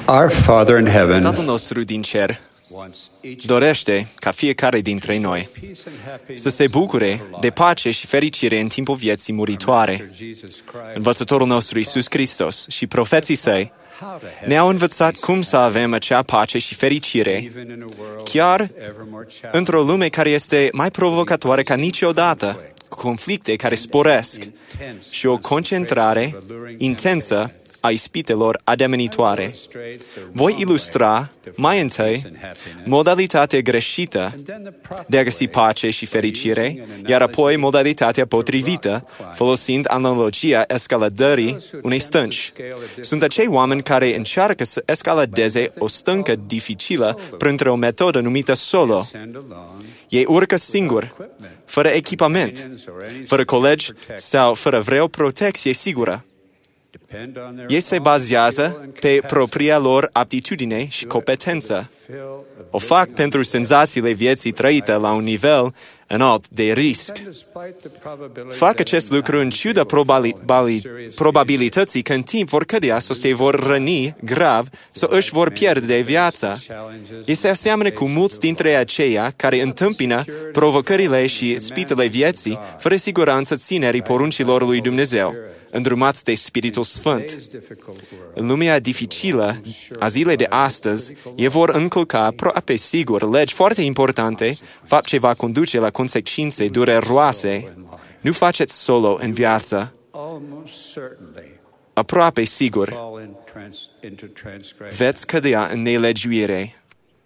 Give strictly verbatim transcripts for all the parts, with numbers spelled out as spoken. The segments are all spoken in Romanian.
Our Father in heaven Tatăl nostru din cer dorește ca fiecare dintre noi să se bucure de pace și fericire în timpul vieții muritoare. Învățătorul nostru Iisus Hristos și profeții săi ne-au învățat cum să avem acea pace și fericire, chiar într-o lume care este mai provocatoare ca niciodată, cu conflicte care sporesc și o concentrare intensă a ispitelor ademenitoare. Voi ilustra mai întâi modalitatea greșită de a găsi pace și fericire, iar apoi modalitatea potrivită, folosind analogia escaladării unei stânci. Sunt acei oameni care încearcă să escaladeze o stâncă dificilă printr-o metodă numită solo. Ei urcă singuri, fără echipament, fără colegi sau fără vreo protecție sigură. Ei se bazează pe propria lor aptitudine și competență. O fac pentru senzațiile vieții trăite la un nivel înalt de risc. Fac acest lucru în ciuda probabili- probabilității că în timp vor cădea sau se vor răni grav sau își vor pierde viața. Ei se aseamănă cu mulți dintre aceia care întâmpină provocările și spitele vieții fără siguranță ținerii poruncilor lui Dumnezeu, îndrumați de Spiritul Sfânt. În lumea dificilă a zilei de astăzi, ei vor încălca aproape sigur legi foarte importante, fapt ce va conduce la consecințe dureroase. Nu faceți solo în viață. Aproape sigur veți cădea în nelegiuire.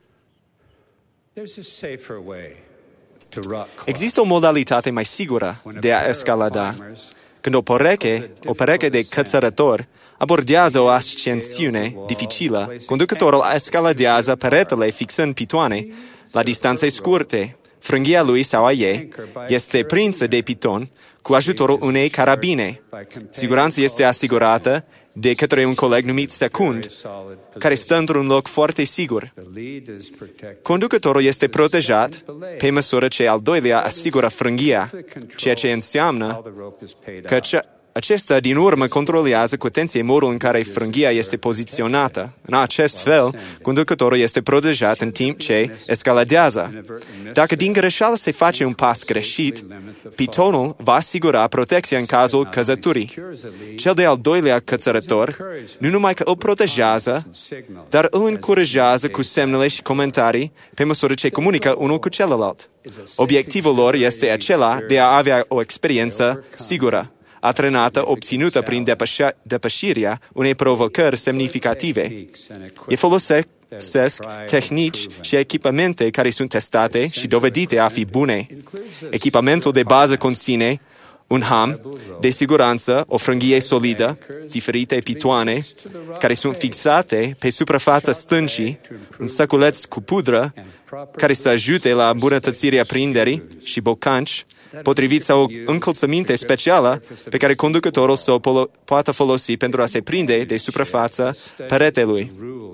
Există o modalitate mai sigură de a escalada. Când o pereche, o pereche de cățărători abordează o ascensiune dificilă, conducătorul escaladează peretele fixând pitoane la distanțe scurte. Frânghia lui sau a ei este prinsă de piton cu ajutorul unei carabine. Siguranța este asigurată de către un coleg numit secund, care stă într-un loc foarte sigur. Conducătorul este protejat pe măsură ce al doilea asigură frânghia, ceea ce înseamnă că acesta din urmă controlează cu atenție modul în care frânghia este poziționată. În acest fel, conducătorul este protejat în timp ce escaladează. Dacă din greșeală se face un pas greșit, pitonul va asigura protecția în cazul căzăturii. Cel de-al doilea cățărător nu numai că îl protejează, dar îl încurajează cu semnele și comentarii pe măsură ce comunică unul cu celălalt. Obiectivul lor este acela de a avea o experiență sigură, atrenată, obținută prin depășa, depășirea unei provocări semnificative. Ei folosesc tehnici și echipamente care sunt testate și dovedite a fi bune. Echipamentul de bază conține un ham de siguranță, o frânghie solidă, diferite pitoane care sunt fixate pe suprafața stâncii, un săculeț cu pudră care să ajute la îmbunătățirea prinderii și bocanci, potrivit sau o încălțăminte specială pe care conducătorul să o polo- poată folosi pentru a se prinde de suprafața peretelui.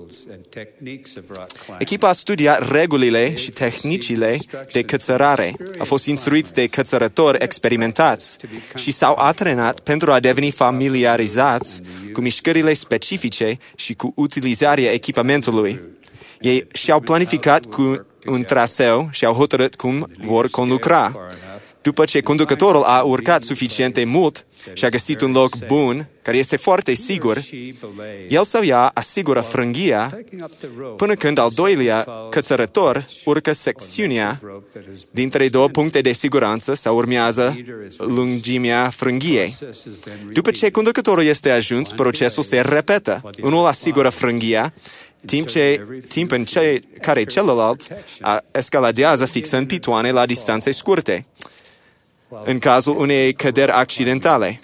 Echipa a studiat regulile și tehnicile de cățărare. A fost instruiți de cățărători experimentați și s-au antrenat pentru a deveni familiarizați cu mișcările specifice și cu utilizarea echipamentului. Ei și-au planificat cu un traseu și au hotărât cum vor conlucra. După ce conducătorul a urcat suficient de mult și a găsit un loc bun, care este foarte sigur, el sau ea asigură frânghia până când al doilea cățărător urcă secțiunea dintre două puncte de siguranță sau urmează lungimea frânghiei. După ce conducătorul este ajuns, procesul se repetă. Unul asigură frânghia, timp, ce, timp în ce, care celălalt escaladează fixând pitoane la distanțe scurte, în cazul unei căderi accidentale.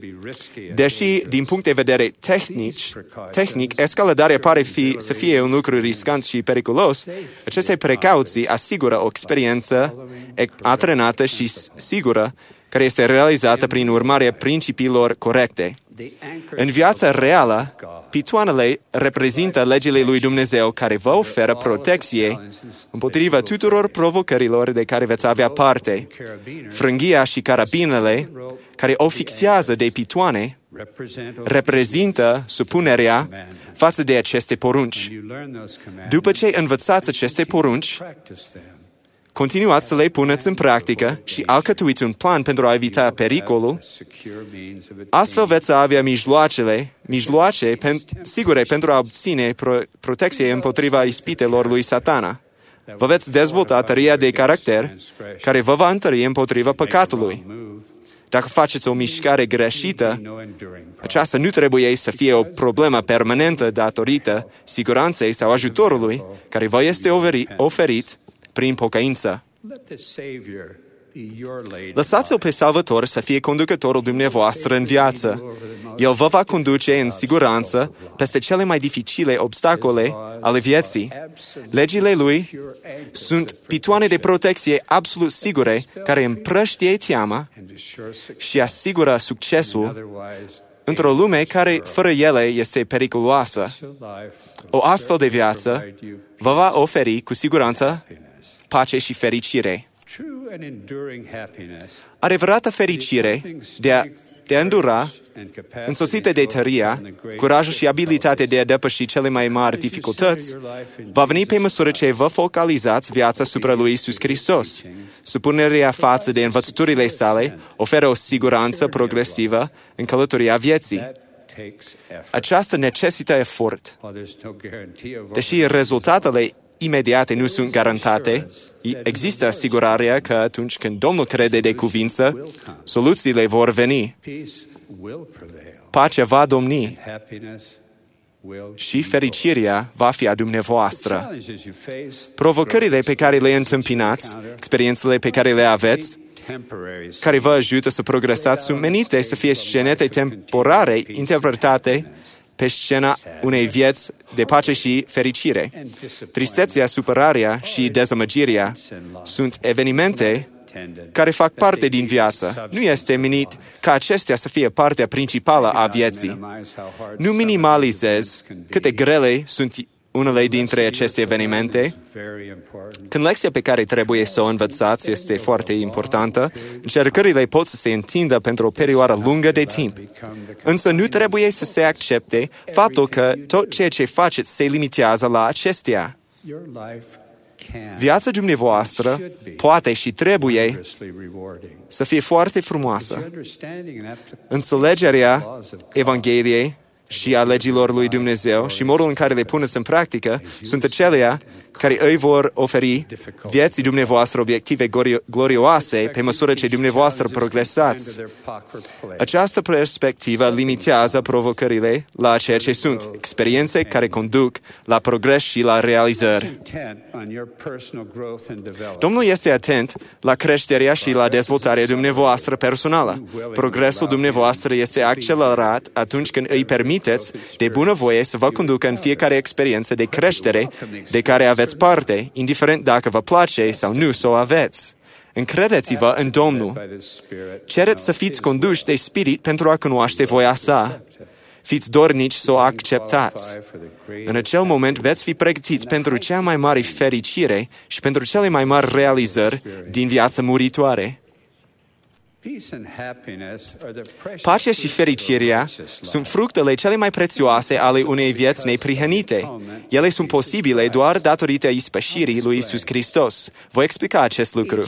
Deși, din punct de vedere tehnic, tehnic escaladarea pare fi, să fie un lucru riscant și periculos, aceste precauții asigură o experiență antrenată și sigură, care este realizată prin urmarea principiilor corecte. În viața reală, pitoanele reprezintă legile lui Dumnezeu care vă oferă protecție împotriva tuturor provocărilor de care veți avea parte. Frânghia și carabinele care o fixează de pitoane reprezintă supunerea față de aceste porunci. După ce învățați aceste porunci, continuați să le puneți în practică și alcătuiți un plan pentru a evita pericolul. Astfel veți avea mijloacele, mijloace pen, sigure pentru a obține pro, protecție împotriva ispitelor lui Satana. Vă veți dezvolta tăria de caracter care vă va întări împotriva păcatului. Dacă faceți o mișcare greșită, aceasta nu trebuie să fie o problemă permanentă datorită siguranței sau ajutorului care vă este oferit prin pocăință. Lăsați-l pe Salvator să fie conducătorul dumneavoastră în viață. El vă va conduce în siguranță peste cele mai dificile obstacole ale vieții. Legile lui sunt pitoane de protecție absolut sigure care împrăștie teama și asigură succesul într-o lume care fără ele este periculoasă. O astfel de viață vă va oferi cu siguranță pace și fericire. Adevărată fericire de a, de a îndura, însoțită de tăria, curajul și abilitatea de a depăși cele mai mari dificultăți, va veni pe măsură ce vă focalizați viața asupra lui Iisus Hristos. Supunerea față de învățăturile sale oferă o siguranță progresivă în călătoria vieții. Aceasta necesită efort. Deși rezultatele imediate nu sunt garantate, există asigurarea că atunci când Domnul crede de cuvință, soluțiile vor veni. Pacea va domni și fericirea va fi a dumneavoastră. Provocările pe care le întâmpinați, experiențele pe care le aveți, care vă ajută să progresați, sunt menite să fie scenete temporare interpretate pe scena unei vieți de pace și fericire. Tristețea, supărarea și dezamăgirea sunt evenimente care fac parte din viață. Nu este menit ca acestea să fie partea principală a vieții. Nu minimalizez cât de grele sunt unele dintre aceste evenimente. Când lecția pe care trebuie să o învățați este foarte importantă, încercările pot să se întindă pentru o perioadă lungă de timp. Însă nu trebuie să se accepte faptul că tot ceea ce faceți se limitează la acestea. Viața dumneavoastră poate și trebuie să fie foarte frumoasă. Înțelegerea Evangheliei și a legilor lui Dumnezeu și modul în care le puneți în practică sunt acelea care îi vor oferi vieții dumneavoastră obiective glorioase pe măsură ce dumneavoastră progresați. Această perspectivă limitează provocările la ceea ce sunt, experiențe care conduc la progres și la realizări. Domnul este atent la creșterea și la dezvoltarea dumneavoastră personală. Progresul dumneavoastră este accelerat atunci când îi permiteți de bunăvoie să vă conducă în fiecare experiență de creștere de care aveți parte, indiferent dacă vă place sau nu să o aveți. Încredeți-vă în Domnul. Cereți să fiți conduși de Spirit pentru a cunoaște voia sa. Fiți dornici să o acceptați. În acel moment veți fi pregătiți pentru cea mai mare fericire și pentru cele mai mari realizări din viața muritoare. Pacea și fericirea sunt fructele cele mai prețioase ale unei vieți neprihănite. Ele sunt posibile doar datorită ispășirii lui Iisus Hristos. Voi explica acest lucru.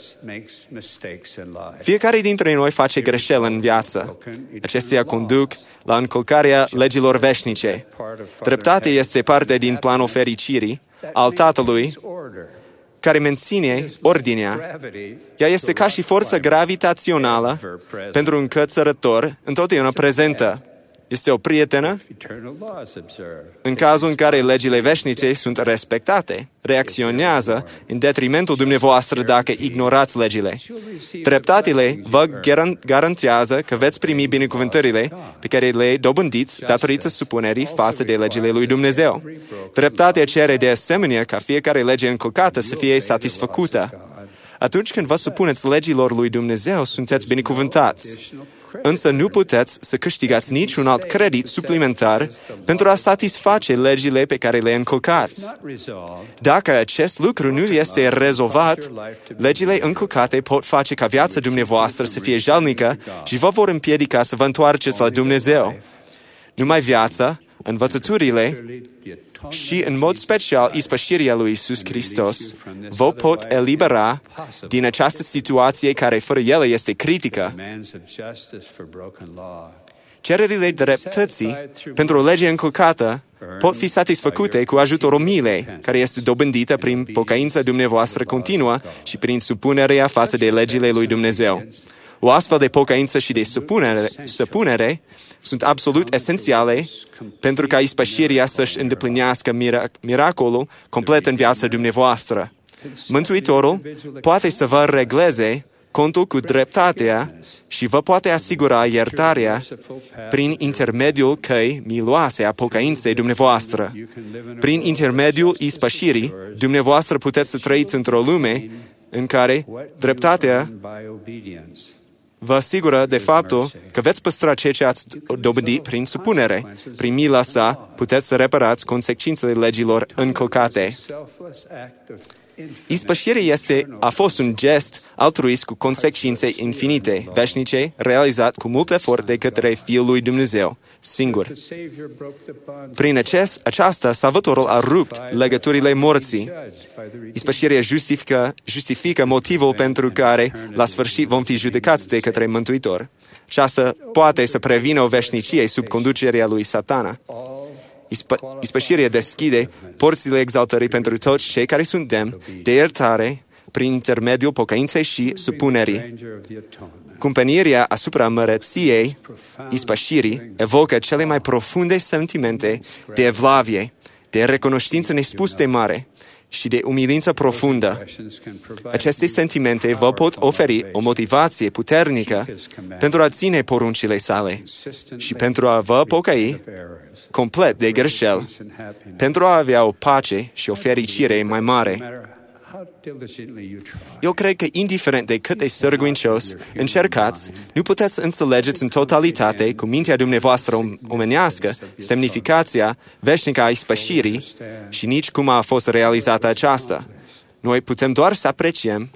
Fiecare dintre noi face greșeli în viață. Acestea conduc la încălcarea legilor veșnice. Dreptatea este parte din planul fericirii al Tatălui, care menține ordinea. Ea este ca și forță gravitațională pentru un cățărător întotdeauna prezentă. Este o prietenă în cazul în care legile veșnice sunt respectate. Reacționează în detrimentul dumneavoastră dacă ignorați legile. Dreptatele vă garantează că veți primi binecuvântările pe care le dobândiți datorită supunerii față de legile lui Dumnezeu. Dreptatea cere de asemenea ca fiecare lege încălcată să fie satisfăcută. Atunci când vă supuneți legilor lui Dumnezeu, sunteți binecuvântați. Însă nu puteți să câștigați niciun alt credit suplimentar pentru a satisface legile pe care le încălcați. Dacă acest lucru nu este rezolvat, legile încălcate pot face ca viața dumneavoastră să fie jalnică și vă vor împiedica să vă întoarceți la Dumnezeu. Numai viața, Învățăturile și, în mod special, ispășirea lui Iisus Hristos vă pot elibera din această situație care fără ele este critică. Cererile dreptății pentru o lege încălcată pot fi satisfăcute cu ajutorul milei, care este dobândită prin pocăința dumneavoastră continuă și prin supunerea față de legile lui Dumnezeu. O astfel de pocăință și de supunere, supunere sunt absolut esențiale pentru ca ispășirea să-și îndeplinească mirac- miracolul complet în viața dumneavoastră. Mântuitorul poate să vă regleze contul cu dreptatea și vă poate asigura iertarea prin intermediul căi miloase a pocăinței dumneavoastră. Prin intermediul ispășirii, dumneavoastră puteți să trăiți într-o lume în care dreptatea vă asigură de faptul că veți păstra ceea ce ați dobândit prin supunere. Prin mila sa puteți să reparați consecințele legilor încălcate. Ispășirea este, a fost un gest altruist cu consecințe infinite, veșnice, realizat cu mult efort de către Fiul lui Dumnezeu, singur. Prin acest, aceasta, Salvatorul a rupt legăturile morții. Ispășirea justifică, justifică motivul pentru care, la sfârșit, vom fi judecați de către Mântuitor. Aceasta poate să prevină o veșnicie sub conducerea lui Satana. Ispă- ispășirea deschide porțile exaltării pentru toți cei care sunt demni de iertare prin intermediul pocăinței și supunerii. Cumpănirea asupra măreției ispășirii evocă cele mai profunde sentimente de evlavie, de recunoștință nespus de mare și de umilință profundă. Aceste sentimente vă pot oferi o motivație puternică pentru a ține poruncile sale și pentru a vă pocăi complet de greșeli, pentru a avea o pace și o fericire mai mare. Eu cred că, indiferent de cât de sârguincios încercați, nu puteți înțelegeți în totalitate, cu mintea dumneavoastră omenească, semnificația veșnică a ispășirii și nici cum a fost realizată aceasta. Noi putem doar să apreciem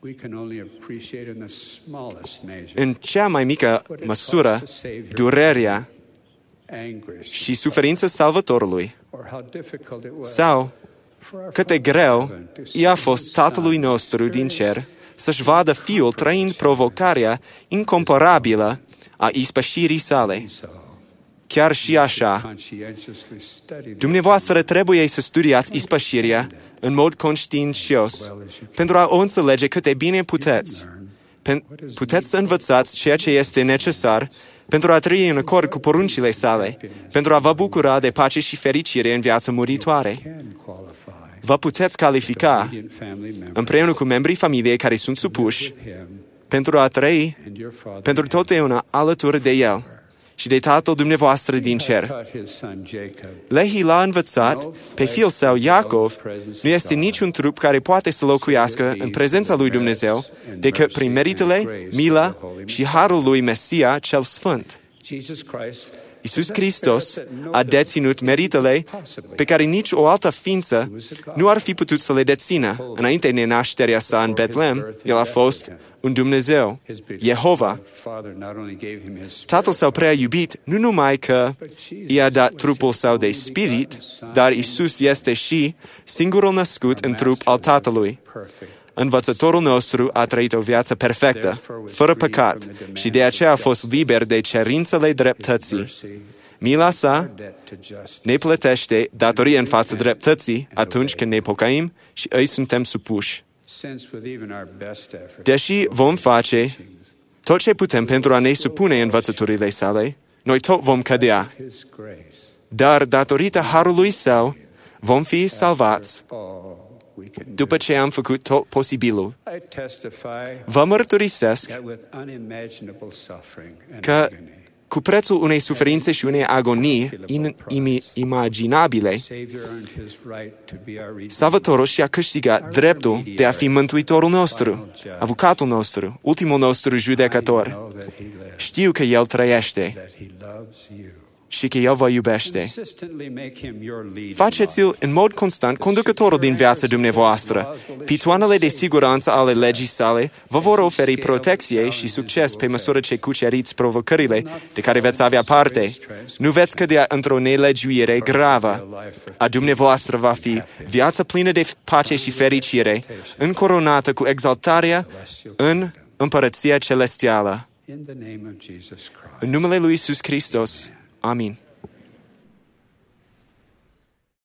în cea mai mică măsură durerea și suferința Salvatorului, sau cât de greu i-a fost Tatălui nostru din cer să-și vadă Fiul trăind provocarea incomparabilă a ispășirii sale. Chiar și așa, dumneavoastră trebuie să studiați ispășirea în mod conștiincios pentru a o înțelege cât de bine puteți. Puteți să învățați ceea ce este necesar pentru a trăi în acord cu poruncile sale, pentru a vă bucura de pace și fericire în viața muritoare. Vă puteți califica împreună cu membrii familiei care sunt supuși pentru a trăi pentru totdeauna alături de El și de Tatăl dumneavoastră din cer. Lehi l-a învățat pe fiul său Iacov, nu este niciun trup care poate să locuiască în prezența lui Dumnezeu decât prin meritele, mila și harul lui Mesia cel Sfânt. Iisus Hristos a deținut meritele pe care nici o altă ființă nu ar fi putut să le dețină. Înainte de nașterea sa în Betlehem, El a fost un Dumnezeu, Jehova. Tatăl său prea iubit, nu numai că i-a dat trupul său de spirit, dar Iisus este și singurul născut în trup al Tatălui. Învățătorul nostru a trăit o viață perfectă, fără păcat, și de aceea a fost liber de cerințele dreptății. Mila sa ne plătește datorie în fața dreptății atunci când ne pocăim și îi suntem supuși. Deși vom face tot ce putem pentru a ne supune învățăturile sale, noi tot vom cădea. Dar datorită harului său, vom fi salvați după ce am făcut tot posibilul. Vă mărturisesc că cu prețul unei suferințe și unei agonii inimaginabile, Salvatorul și-a câștigat dreptul de a fi Mântuitorul nostru, avocatul nostru, ultimul nostru judecător. Știu că El trăiește și că El vă iubește. Faceți-l în mod constant conducătorul din viața dumneavoastră. Pitoanele de siguranță ale legii sale vă vor oferi protecție și succes pe măsură ce cuceriți provocările de care veți avea parte. Nu veți cădea într-o nelegiuire gravă. A dumneavoastră va fi viața plină de pace și fericire, încoronată cu exaltarea în împărăția celestială. În numele lui Iisus Hristos. Amin.